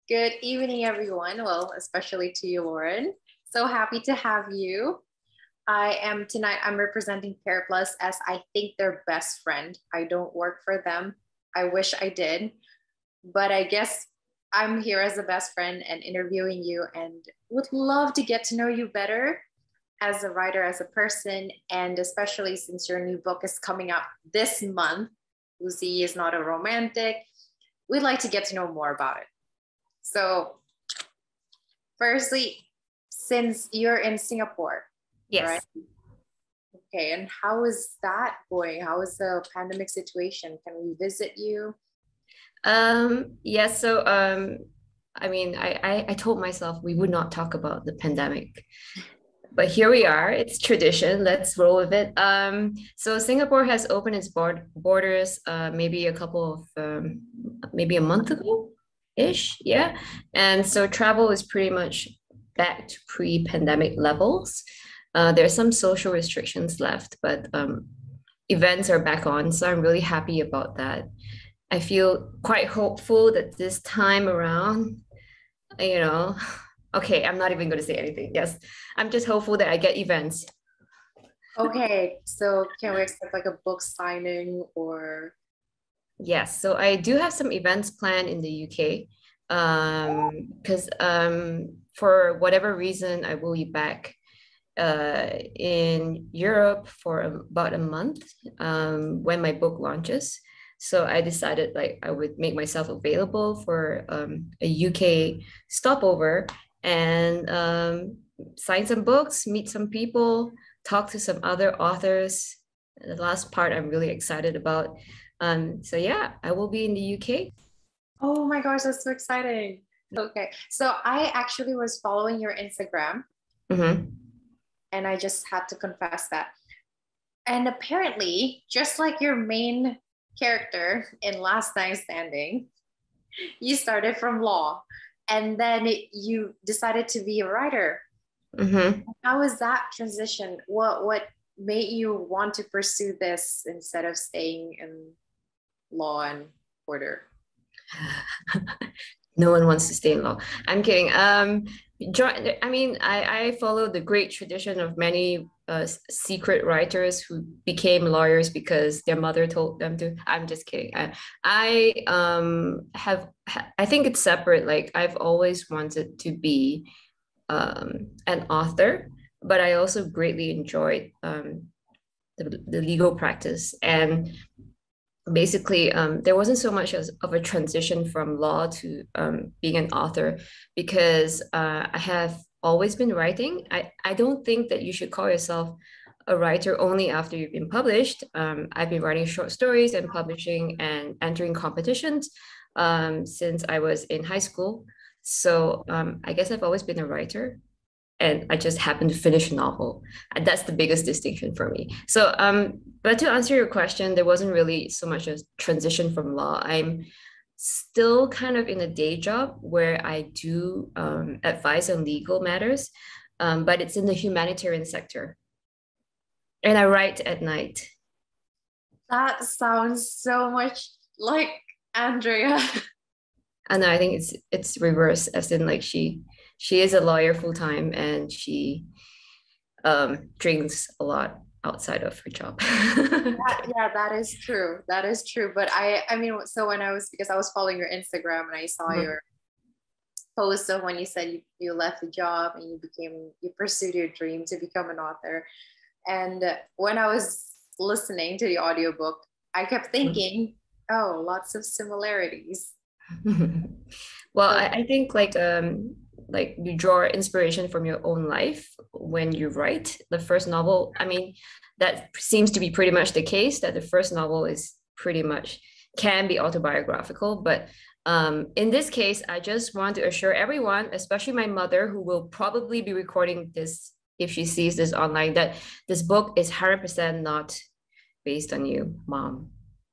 Good evening, everyone. Well, especially to you, Lauren. So happy to have you. I'm representing Pair Plus as I think their best friend. I don't work for them. I wish I did, but I guess I'm here as a best friend and interviewing you and would love to get to know you better as a writer, as a person, and especially since your new book is coming out this month, Lucy is Not a Romantic. We'd like to get to know more about it. So, firstly, since you're in Singapore, right? Yes. Okay, and how is that going? How is the pandemic situation? Can we visit you? Yes, so I told myself we would not talk about the pandemic, but here we are. It's tradition. Let's roll with it. So Singapore has opened its borders maybe maybe a month ago ish, yeah. And so travel is pretty much back to pre-pandemic levels. There's some social restrictions left, but events are back on, so I'm really happy about that. I feel quite hopeful that this time around, you know, okay, I'm not even going to say anything. Yes, I'm just hopeful that I get events. Okay, so can we expect like a book signing or Yes, so I do have some events planned in the UK. Because for whatever reason, I will be back in Europe for about a month when my book launches. So I decided like I would make myself available for a UK stopover and sign some books, meet some people, talk to some other authors. The last part I'm really excited about. So yeah, I will be in the UK. oh my gosh, that's so exciting. Okay, so I actually was following your Instagram Mhm. and I just had to confess that. And apparently, just like your main character in Last Night Standing, you started from law and then you decided to be a writer. Mhm. How was that transition? What made you want to pursue this instead of staying in law and order? No one wants to stay in law. I'm kidding. I mean, I follow the great tradition of many secret writers who became lawyers because their mother told them to. I'm just kidding. I think it's separate. Like I've always wanted to be an author, but I also greatly enjoyed the legal practice. And basically there wasn't so much as of a transition from law to being an author because I have always been writing. I don't think that you should call yourself a writer only after you've been published. I've been writing short stories and publishing and entering competitions since I was in high school. So I guess I've always been a writer and I just happened to finish a novel. And that's the biggest distinction for me. So, but to answer your question, there wasn't really so much a transition from law. I'm still kind of in a day job where I do advise on legal matters, but it's in the humanitarian sector, and I write at night. That sounds so much like Andrea. And I think it's reverse, as in like she is a lawyer full time, and she drinks a lot outside of her job. Yeah, that is true. That is true. But I mean, so when I was because I was following your Instagram and I saw Mhm. your post of when you said you left the job and you pursued your dream to become an author. And when I was listening to the audiobook, I kept thinking, oh, lots of similarities. Well, So I think like you draw inspiration from your own life when you write the first novel. I mean, that seems to be pretty much the case that the first novel is pretty much can be autobiographical. But in this case, I just want to assure everyone, especially my mother, who will probably be recording this if she sees this online, that this book is 100% not based on you, mom.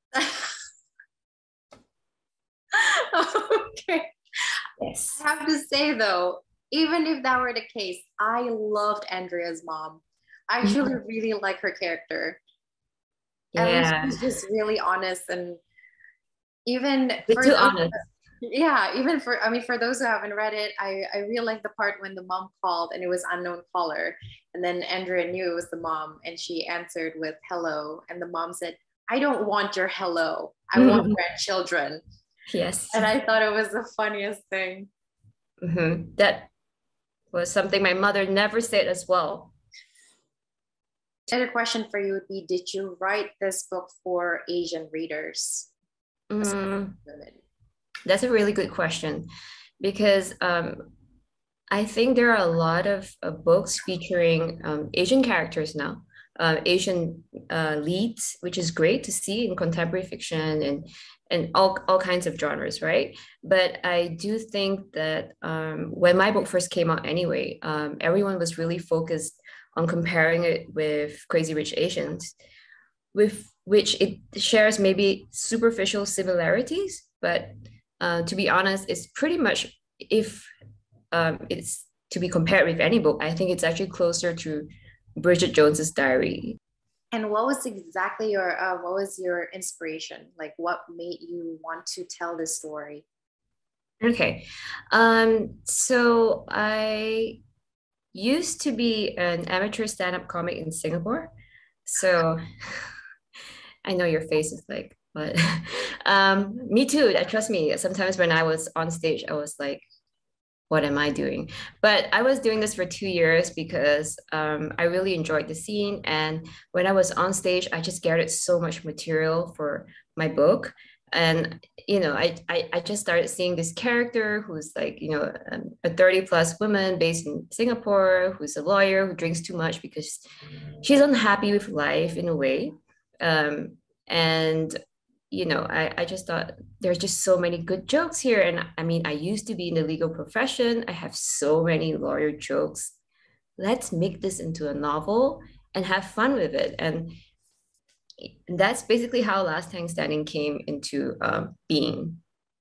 okay. I Yes. have to say though, even if that were the case, I loved Andrea's mom. I actually Mhm. really like her character. I mean, Yeah. she's just really honest and even Bit for too those honest. Yeah, even for, I mean, for those who haven't read it, I really like the part when the mom called and it was unknown caller. And then Andrea knew it was the mom and she answered with hello. And the mom said, I don't want your hello. I want grandchildren. Yes. And I thought it was the funniest thing. That was something my mother never said as well. Another question for you would be, did you write this book for Asian readers? Mm, that's a really good question because I think there are a lot of books featuring Asian characters now, Asian leads, which is great to see in contemporary fiction and all kinds of genres, right? But I do think that when my book first came out anyway, everyone was really focused on comparing it with Crazy Rich Asians, with which it shares maybe superficial similarities, but to be honest, it's pretty much if it's to be compared with any book, I think it's actually closer to Bridget Jones's Diary. And what was exactly your what was your inspiration? Like what made you want to tell this story? Okay. So I used to be an amateur stand-up comic in Singapore. So I know your face is like, but me too. Trust me. Sometimes when I was on stage, I was like, what am I doing? But I was doing this for 2 years because I really enjoyed the scene. And when I was on stage, I just gathered so much material for my book. And, I just started seeing this character who's like, a 30 plus woman based in Singapore, who's a lawyer who drinks too much because she's unhappy with life in a way. And I just thought there's just so many good jokes here. And I mean, I used to be in the legal profession. I have so many lawyer jokes. Let's make this into a novel and have fun with it. And that's basically how Last Tank Standing came into being.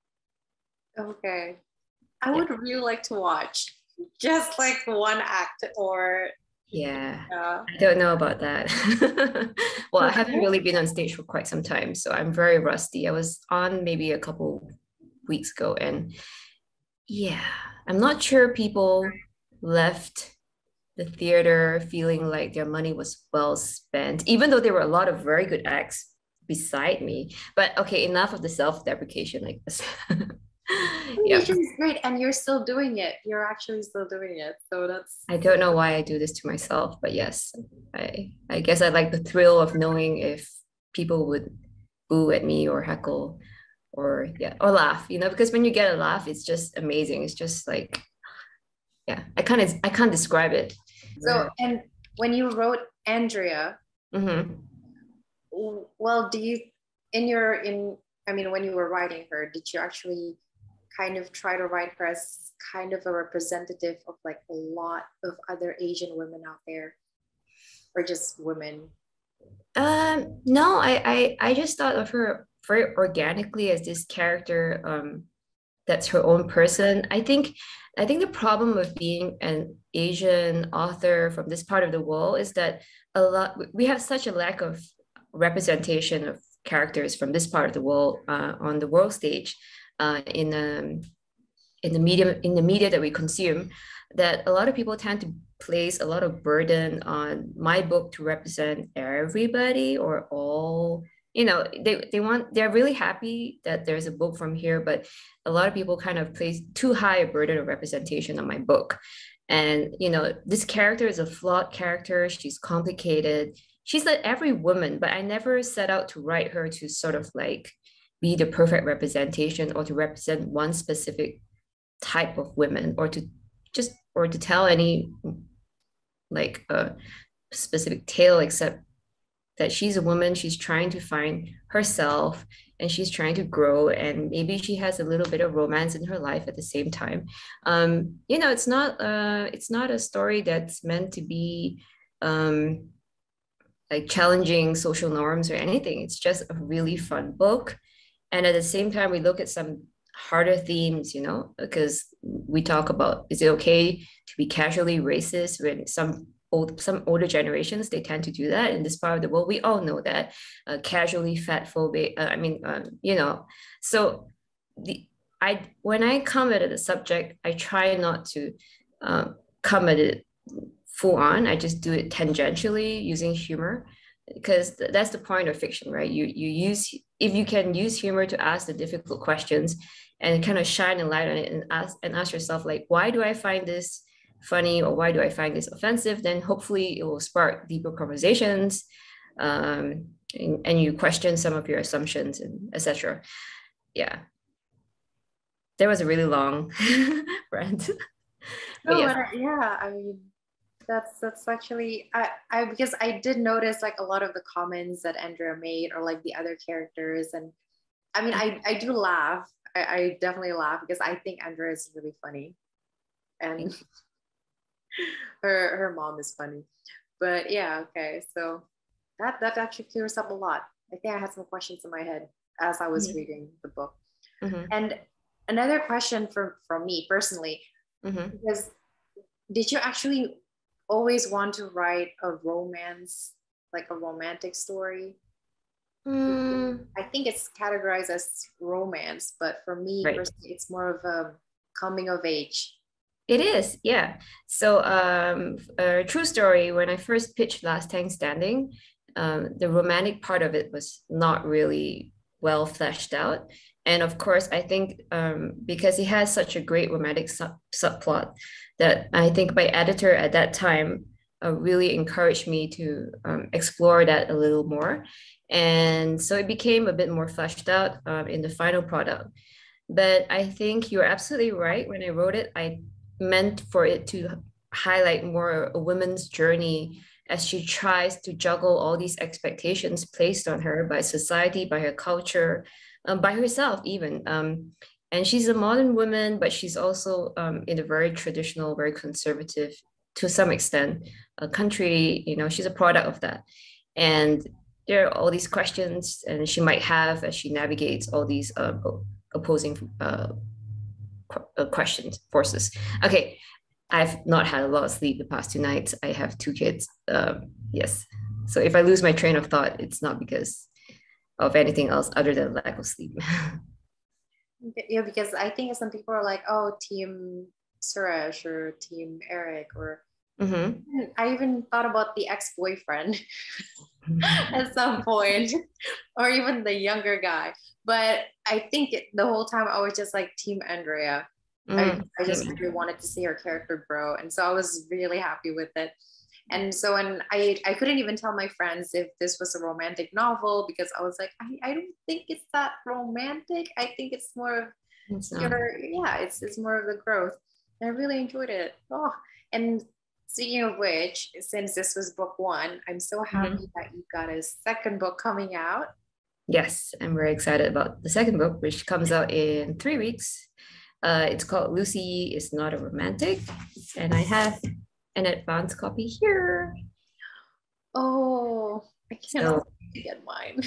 Okay. I Yeah. would really like to watch just like one act or Yeah, yeah. I don't know about that. Well, I haven't really been on stage for quite some time, so I'm very rusty. I was on maybe a couple weeks ago, and yeah, I'm not sure people left the theater feeling like their money was well spent, even though there were a lot of very good acts beside me. But okay, enough of the self-deprecation, I guess. Yeah. Communication is great and you're still doing it. You're actually still doing it. So that's I don't know why I do this to myself, but yes, I guess I like the thrill of knowing if people would boo at me or heckle or yeah, or laugh, because when you get a laugh, it's just amazing. It's just like, yeah, I can't describe it. so. And when you wrote Andrea, Mm-hmm. well, do you in your in I mean when you were writing her, did you actually kind of try to write her as kind of a representative of like a lot of other Asian women out there, or just women? No, I just thought of her very organically as this character, that's her own person. I think the problem with being an Asian author from this part of the world is that we have such a lack of representation of characters from this part of the world on the world stage, uh, in um, in the media that we consume, that a lot of people tend to place a lot of burden on my book to represent everybody or all. They're really happy that there's a book from here, but a lot of people kind of place too high a burden of representation on my book. And this character is a flawed character. She's complicated. She's like every woman, but I never set out to write her to sort of like be the perfect representation or to represent one specific type of women or to tell any like a specific tale, except that she's a woman, she's trying to find herself and she's trying to grow, and maybe she has a little bit of romance in her life at the same time. It's not a story that's meant to be like challenging social norms or anything. It's just a really fun book. And at the same time, we look at some harder themes, because we talk about, is it okay to be casually racist when some older generations, they tend to do that in this part of the world. We all know that, casually fat phobic. So the when I come at a subject, I try not to come at it full on. I just do it tangentially using humor because that's the point of fiction, right? You use if you can use humor to ask the difficult questions and kind of shine a light on it and ask yourself like, why do I find this funny or why do I find this offensive? Then hopefully it will spark deeper conversations, and you question some of your assumptions and etc. Yeah, there was a really long rant. But No, yes. yeah, I mean, that's actually I because I did notice like a lot of the comments that Andrea made or like the other characters, and I mean I do laugh. I definitely laugh because I think Andrea is really funny, and her mom is funny. But yeah, okay, so that actually clears up a lot. I think I had some questions in my head as I was Mhm. reading the book. Mhm. And another question from me personally, Mhm. because did you actually always want to write a romance, like a romantic story? Mm, I think it's categorized as romance, but for me right. personally, it's more of a coming of age. It is, yeah. So, a true story, when I first pitched Last Tank Standing, the romantic part of it was not really well fleshed out. And of course, I think because he has such a great romantic subplot that I think my editor at that time really encouraged me to explore that a little more. And so it became a bit more fleshed out in the final product. But I think you're absolutely right. When I wrote it, I meant for it to highlight more a woman's journey as she tries to juggle all these expectations placed on her by society, by her culture, by herself, even. And she's a modern woman, but she's also in a very traditional, very conservative, to some extent, country. She's a product of that. And there are all these questions, and she might have as she navigates all these opposing questions, forces. Okay, I've not had a lot of sleep the past 2 nights. I have 2 kids. Yes. So if I lose my train of thought, it's not because of anything else other than lack of sleep. Yeah, because I think some people are like, oh, team Suresh or team Eric, or Mm-hmm. I even thought about the ex-boyfriend at some point, or even the younger guy. But I think the whole time I was just like team Andrea. I just really wanted to see her character grow. And so I was really happy with it. And so when I couldn't even tell my friends if this was a romantic novel because I was like, I don't think it's that romantic. I think it's more of It's not. your, yeah, it's more of the growth. And I really enjoyed it. Oh, and speaking of which, since this was book one, I'm so Mm-hmm. happy that you got a second book coming out. Yes, I'm very excited about the second book, which comes out in 3 weeks. It's called Lucy is Not a Romantic, and I have an advance copy here. Oh, I cannot So, wait to get mine.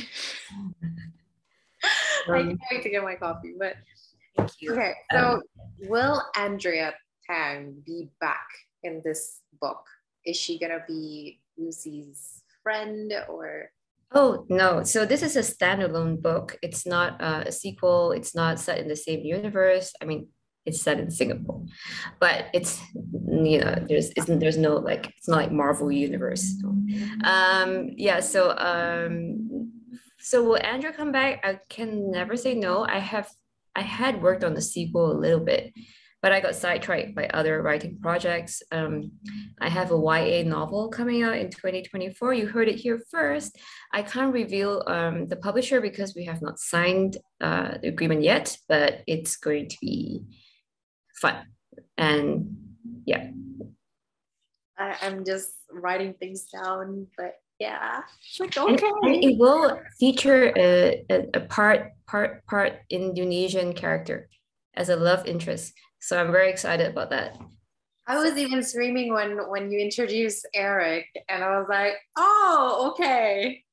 I can't um, wait to get my copy. But thank you. okay, so will Andrea Tang be back in this book? Is she gonna be Lucy's friend or? Oh, no. So this is a standalone book. It's not a sequel. It's not set in the same universe. I mean, it's set in Singapore, but there's no like it's not like Marvel universe. Yeah. So will Andrew come back? I can never say no. I had worked on the sequel a little bit, but I got sidetracked by other writing projects. I have a YA novel coming out in 2024. You heard it here first. I can't reveal the publisher because we have not signed the agreement yet, but it's going to be fun. And yeah. I'm just writing things down, but yeah, like And okay. it will feature a part Indonesian character as a love interest. So I'm very excited about that. I So was even screaming when you introduced Eric, and I was like, oh, okay.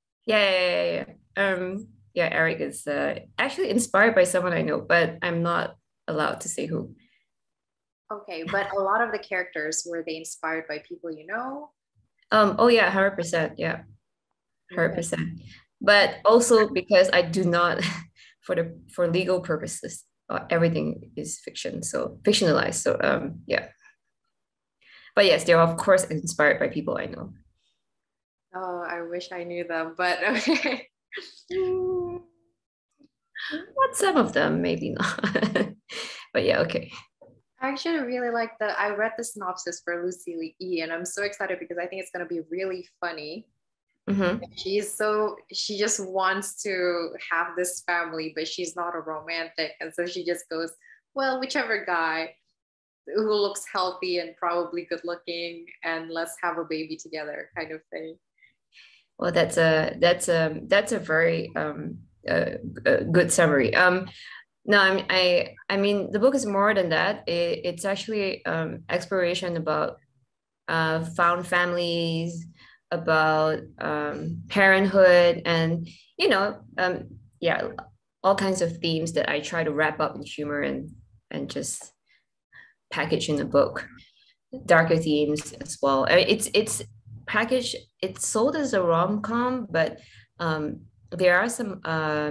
yeah, Eric is actually inspired by someone I know, but I'm not allowed to say who. Okay, but a lot of the characters were they inspired by people you know? Oh yeah, 100%. Yeah, Okay. 100%. But also because I do not, for legal purposes, everything is fiction, so fictionalized. So yeah. But yes, they're of course inspired by people I know. Oh, I wish I knew them, but okay. Mm, not some of them, maybe not. But yeah, okay. I actually really like I read the synopsis for Lucy Lee E, and I'm so excited because I think it's going to be really funny. Mm-hmm. She just wants to have this family, but she's not a romantic. And so she just goes, well, whichever guy who looks healthy and probably good looking, and let's have a baby together kind of thing. Well, that's a very good summary. No, I mean the book is more than that. It's actually exploration about found families, about parenthood, and yeah, all kinds of themes that I try to wrap up in humor and just package in a book. Darker themes as well. It's packaged. It's sold as a rom-com, but there are some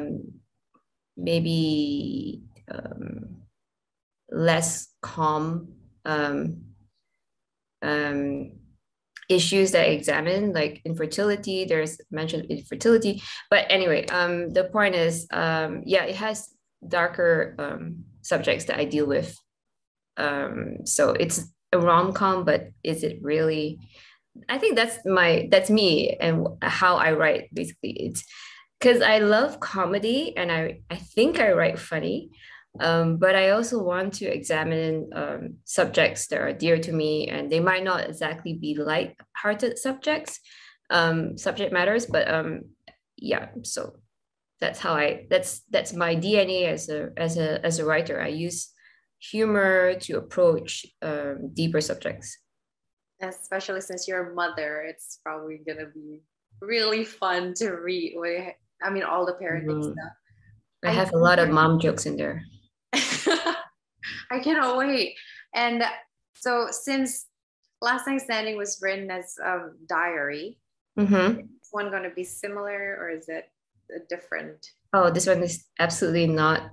maybe less calm um, issues that I examine, like infertility. There's mention of infertility, but anyway, the point is, yeah, it has darker subjects that I deal with. So it's a rom-com, but is it really? I think that's me and how I write. Basically, it's because I love comedy and I think I write funny. But I also want to examine subjects that are dear to me, and they might not exactly be light-hearted subject matters, but yeah. So that's my DNA as a writer. I use humor to approach deeper subjects. Especially since you're a mother, it's probably gonna be really fun to read. I mean, all the parenting Mhm. stuff. I I have a lot of mom jokes in there. I cannot wait. And so, since Last Night Standing was written as a diary, Mm-hmm. is one going to be similar or is it a different? Oh, this one is absolutely not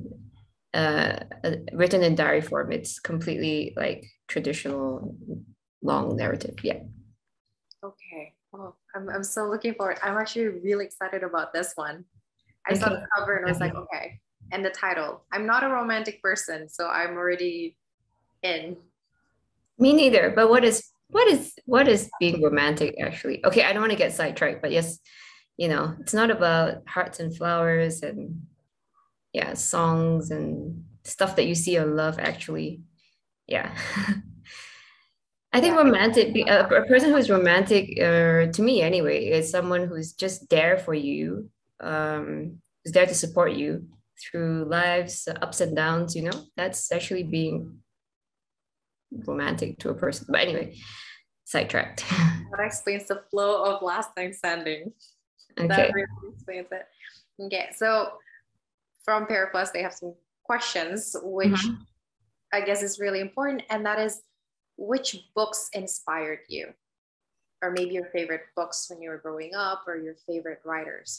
written in diary form. It's completely like traditional long narrative. Yeah. Okay. Oh, I'm so looking forward. I'm actually really excited about this one. I saw Okay. the cover and I was like, okay. And the title. I'm not a romantic person, so I'm already in. Me neither. But what is being romantic actually? Okay, I don't want to get sidetracked, but yes, it's not about hearts and flowers and yeah, songs and stuff that you see on love actually. Yeah. I think Yeah. romantic, a person who's romantic, to me anyway, is someone who's just there for you, who's there to support you through life's ups and downs. That's actually being romantic to a person. But anyway, sidetracked. That explains the flow of Last Night Standing. That Okay. really explains it. Okay, so from Paraplus, they have some questions, which Mhm. I guess is really important, and that is, which books inspired you, or maybe your favorite books when you were growing up, or your favorite writers.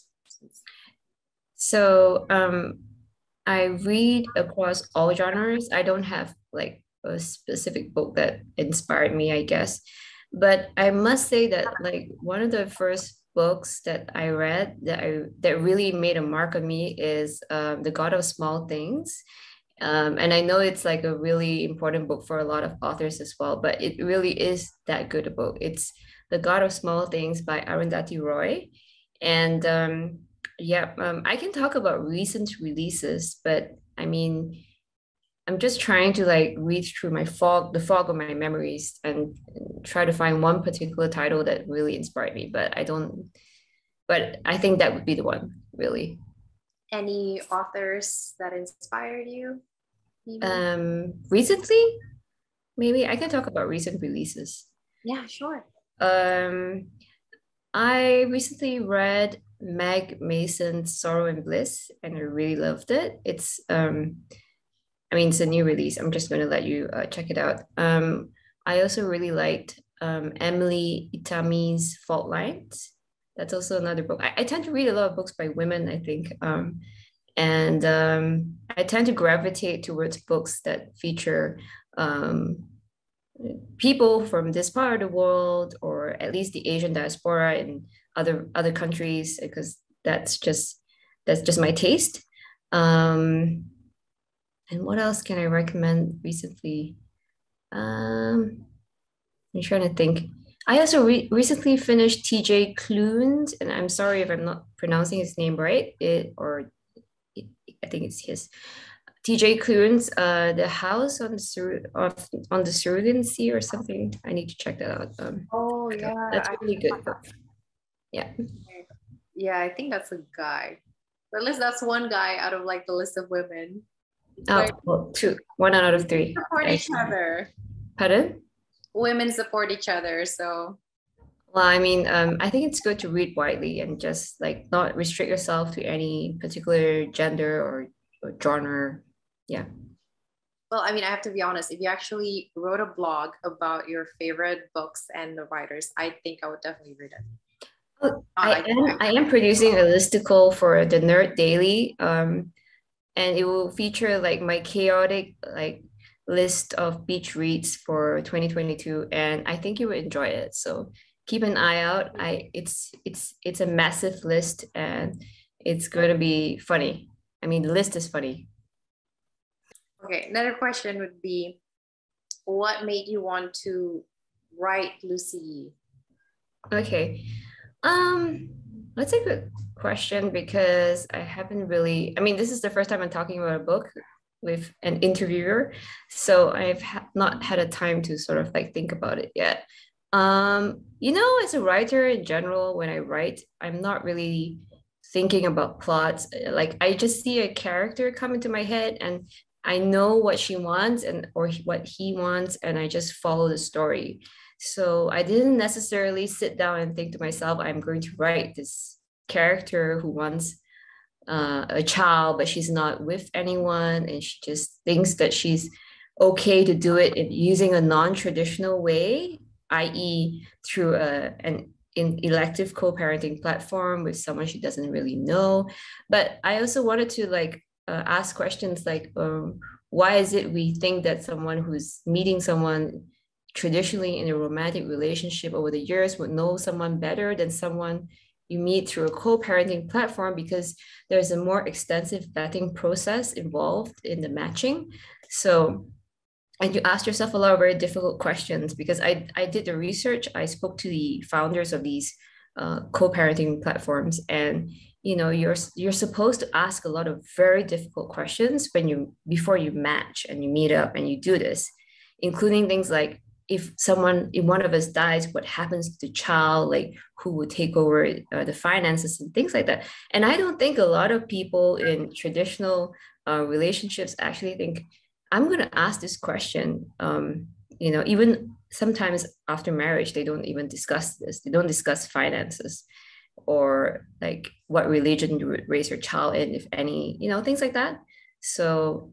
So I read across all genres. I don't have like a specific book that inspired me, I guess. But I must say that like one of the first books that I read that really made a mark on me is The God of Small Things. And I know it's like a really important book for a lot of authors as well, but it really is that good a book. It's The God of Small Things by Arundhati Roy. And yeah, I can talk about recent releases, but I mean, I'm just trying to like read through the fog of my memories and try to find one particular title that really inspired me. But I think that would be the one, really. Any authors that inspired you? Maybe? Recently, maybe I can talk about recent releases. Yeah, sure. Um, I recently read Meg Mason's Sorrow and Bliss, and I really loved it. It's a new release. I'm just going to let you check it out. I also really liked Emily Itami's Fault Lines. That's also another book. I tend to read a lot of books by women, I think. And I tend to gravitate towards books that feature um, people from this part of the world, or at least the Asian diaspora in other countries, because that's just my taste. Um, and what else can I recommend recently? I'm trying to think. I also recently finished TJ Klune, and I'm sorry if I'm not pronouncing his name right. It, I think it's his. TJ Klune's The House on the on the Cerulean Sea or something. I need to check that out. Oh yeah, That's a really good book. Yeah. yeah, I think that's a guy. But at least that's one guy out of like the list of women. Oh, But well, two. One out of three. support each other. Pardon? Women support each other. So Well, I mean, I think it's good to read widely and just like not restrict yourself to any particular gender or genre. Yeah. well, I mean, I have to be honest, if you actually wrote a blog about your favorite books and the writers, I think I would definitely read it. Oh, I, I am producing a listicle for the Nerd Daily, and it will feature like my chaotic like list of beach reads for 2022, and I think you would enjoy it. So keep an eye out. It's a massive list, and it's going to be funny. I mean, the list is funny. okay, another question would be, what made you want to write Lucy? Okay. Um, that's a good question because I haven't really, I mean, this is the first time I'm talking about a book with an interviewer, so not had a time to sort of like think about it yet. As a writer in general, when I write, I'm not really thinking about plots. Like I just see a character come into my head and I know what she wants and or what he wants, and I just follow the story. So I didn't necessarily sit down and think to myself, I'm going to write this character who wants a child, but she's not with anyone, and she just thinks that she's okay to do it using a non-traditional way, i.e., through an elective co-parenting platform with someone she doesn't really know. But I also wanted to like ask questions like, why is it we think that someone who's meeting someone traditionally in a romantic relationship over the years would know someone better than someone you meet through a co-parenting platform, because there's a more extensive vetting process involved in the matching. So, and you ask yourself a lot of very difficult questions because I did the research. I spoke to the founders of these co-parenting platforms, and you're supposed to ask a lot of very difficult questions when you before you match and you meet up and you do this, including things like, if one of us dies, what happens to the child, like who would take over the finances and things like that. And I don't think a lot of people in traditional relationships actually think, I'm going to ask this question. Even sometimes after marriage, they don't even discuss this. They don't discuss finances or like what religion you would raise your child in, if any, things like that. So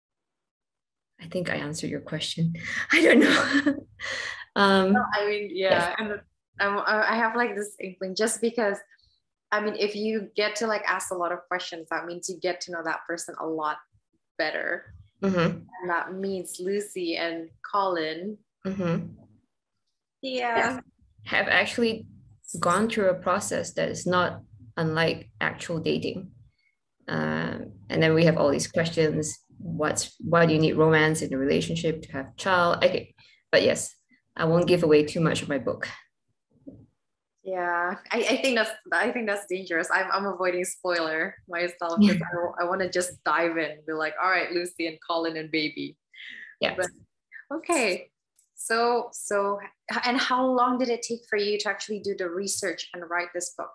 I think I answered your question. I don't know. No, I mean, Yes. yeah, and I have like this inkling just because, I mean, if you get to like ask a lot of questions, that means you get to know that person a lot better. Mm-hmm. And that means Lucy and Colin. Mm-hmm. Yeah. Yes. Have actually gone through a process that is not unlike actual dating. And then we have all these questions. Why do you need romance in a relationship to have a child? Okay, but yes, I won't give away too much of my book. Yeah, I think that's dangerous. I'm avoiding spoiler myself because I want to just dive in, be like, all right, Lucy and Colin and baby. Yeah. But okay. So and how long did it take for you to actually do the research and write this book?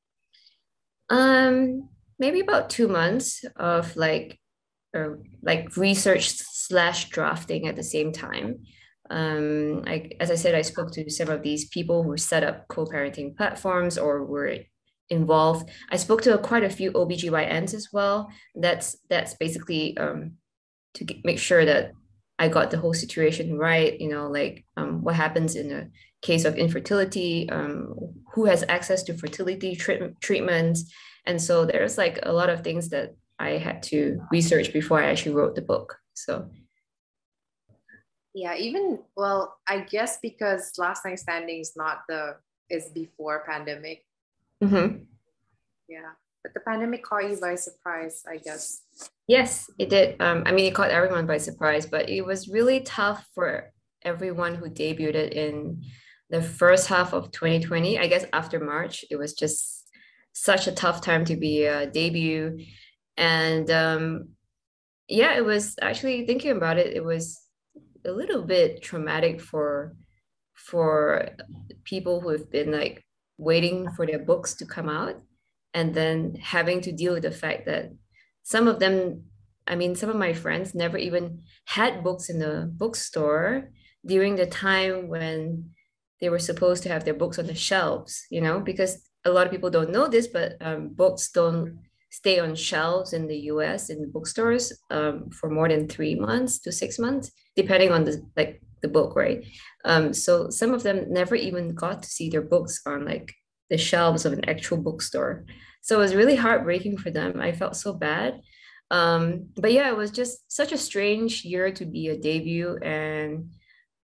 Maybe about 2 months of like research slash drafting at the same time. As I said, I spoke to some of these people who set up co-parenting platforms or were involved. I spoke to quite a few OBGYNs as well. That's basically to make sure that I got the whole situation right, like what happens in a case of infertility, who has access to fertility treatments. And so there's like a lot of things that I had to research before I actually wrote the book. So Yeah, even well, I guess because Last Night Standing is not the is before pandemic. mhm. Yeah. But the pandemic caught you by surprise, I guess. Yes, it did. I mean, it caught everyone by surprise, but it was really tough for everyone who debuted in the first half of 2020. I guess after March, it was just such a tough time to be a debut. And yeah, it was actually thinking about it, it was a little bit traumatic for people who have been like waiting for their books to come out and then having to deal with the fact that some of them, I mean, some of my friends never even had books in the bookstore during the time when they were supposed to have their books on the shelves, you know, because a lot of people don't know this, but books don't stay on shelves in the US in bookstores for more than 3 months to 6 months, depending on the book, right? So some of them never even got to see their books on like the shelves of an actual bookstore. So it was really heartbreaking for them. I felt so bad. But yeah, it was just such a strange year to be a debut, and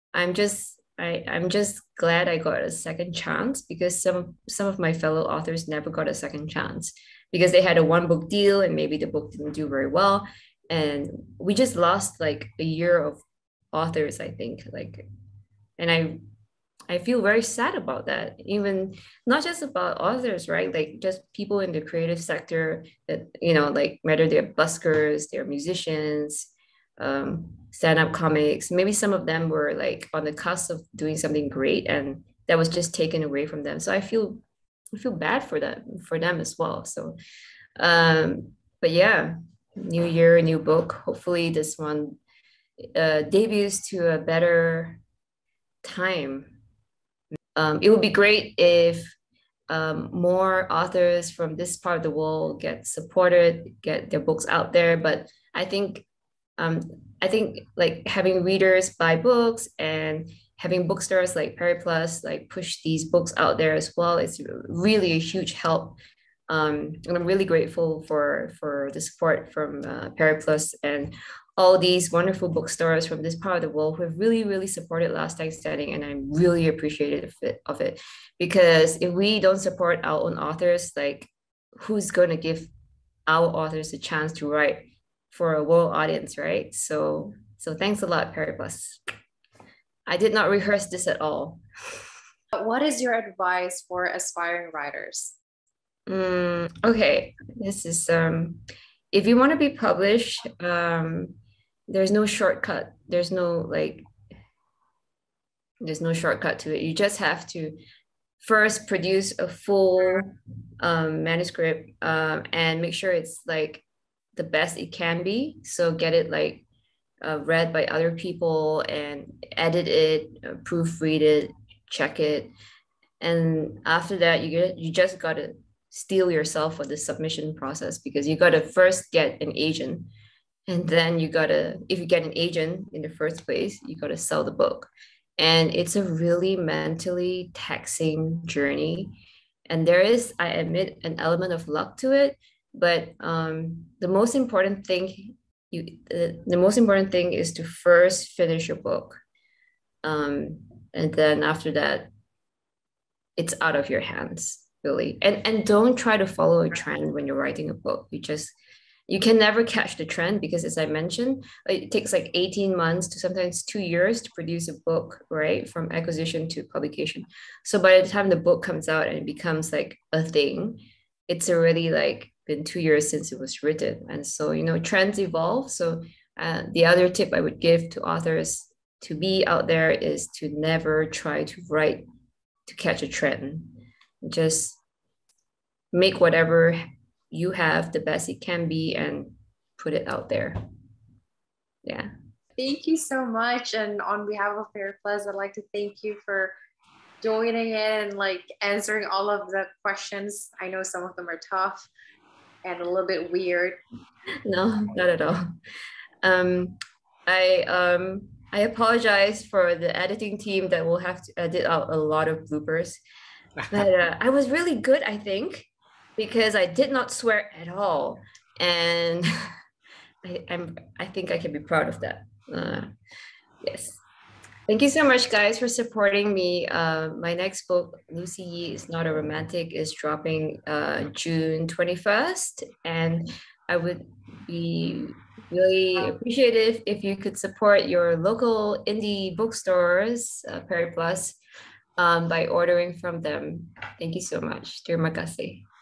I'm just glad I got a second chance because some of my fellow authors never got a second chance because they had a one book deal and maybe the book didn't do very well. And we just lost like a year of authors, I think. Like, and I feel very sad about that. Even not just about authors, right? Like just people in the creative sector that, you know, like whether they're buskers, they're musicians, stand-up comics. Maybe some of them were like on the cusp of doing something great and that was just taken away from them. So I feel bad for them as well. So but yeah, new year, new book. Hopefully this one debuts to a better time. It would be great if more authors from this part of the world get supported, get their books out there. But um, I think like having readers buy books and having bookstores like Periplus like push these books out there as well is really a huge help. And I'm really grateful for the support from Periplus and all these wonderful bookstores from this part of the world who have really supported Last Night Standing, and I'm really appreciative of it because if we don't support our own authors, like who's going to give our authors a chance to write for a world audience, right? So thanks a lot, Periplus. I did not rehearse this at all. What is your advice for aspiring writers? Okay, this is if you want to be published, there's no shortcut. There's no shortcut to it. You just have to first produce a full manuscript and make sure it's like the best it can be. So get it like read by other people and edit it, proofread it, check it. And after that, you just gotta steel yourself for the submission process because you gotta first get an agent. And then you gotta, if you get an agent in the first place, you gotta sell the book. And it's a really mentally taxing journey. And there is, I admit, an element of luck to it. But the most important thing the most important thing is to first finish your book. And then after that, it's out of your hands, really. And don't try to follow a trend when you're writing a book. You can never catch the trend because as I mentioned, it takes like 18 months to sometimes 2 years to produce a book, right? From acquisition to publication. So by the time the book comes out and it becomes like a thing, it's already like been 2 years since it was written. And so, you know, trends evolve. So the other tip I would give to authors to be out there is to never try to write to catch a trend. Just make whatever you have the best it can be and put it out there. Yeah. Thank you so much. And on behalf of Periplus, I'd like to thank you for joining in and like answering all of the questions. I know some of them are tough and a little bit weird. No, not at all. Um, I apologize for the editing team that will have to edit out a lot of bloopers. But I was really good, I think, because I did not swear at all. and I think I can be proud of that. Yes. Thank you so much, guys, for supporting me. My next book, Lucy Yi is Not a Romantic, is dropping June 21st. And I would be really appreciative if you could support your local indie bookstores, Perry Plus, by ordering from them. Thank you so much. Terima kasih.